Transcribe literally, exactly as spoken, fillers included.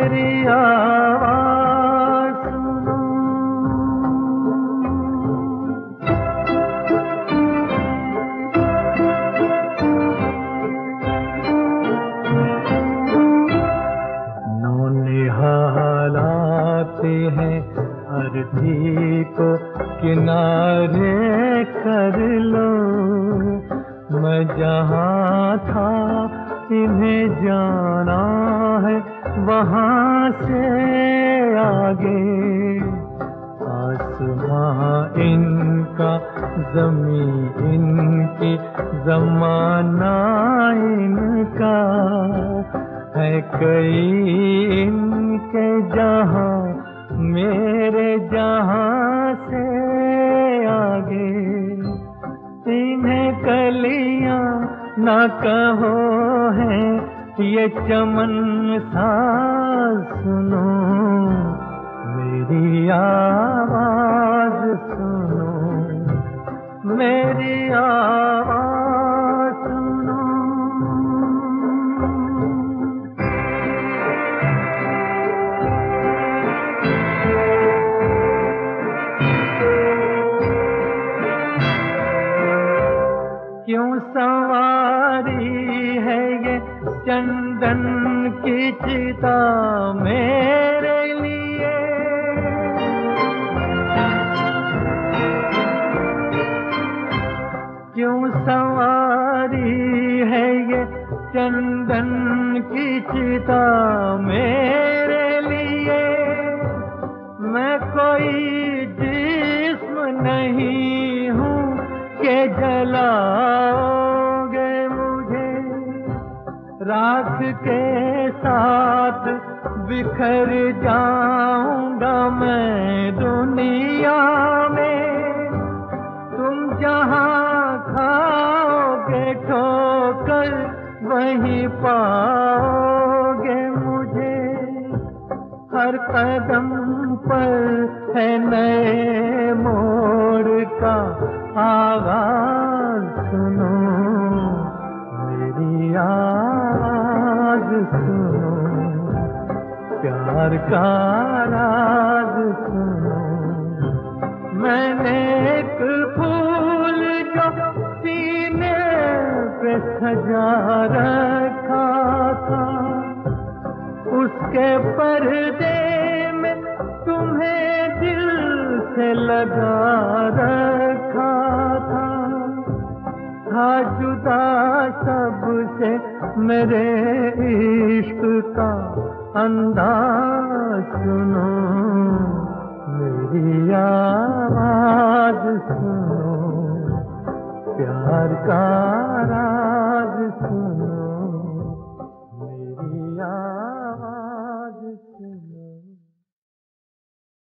मेरी आवाज़ सुनो। नौनिहालाते हैं अर्थी को किनारे कर लो। मैं जहाँ था इन्हें जाना है वहाँ से आगे। आसमां इनका ज़मीं इनकी ज़माना इनका है। कई इनके जहाँ मेरे जहाँ से आगे। इन्हें कलियां ना कहो है ये चमन सा सुनो। मेरी आवाज़ सुनो, मेरी आवाज़ सुनो। क्यों सवारी है ये चंदन की चिता मेरे लिए। क्यों सवारी है ये चंदन की चिता मेरे लिए। मैं कोई जिस्म नहीं हूँ के जलाओगे मुझे। राख के साथ बिखर जाऊंगा मैं दुनिया में। तुम जहाँ खाओगे ठोकर वहीं पाओगे मुझे। हर कदम पर है नए मोड़ का आवाज़ सुनो। मेरी आवाज़ सुनो, प्यार का राज सुनो। मैंने एक फूल जो सीने पे सजा रखा था। उसके पर्दे में तुम्हें दिल से लगा रखा था। था जुदा सबसे मेरे इश्क का अंदाज़ सुनो। मेरी आवाज़ सुनो, प्यार का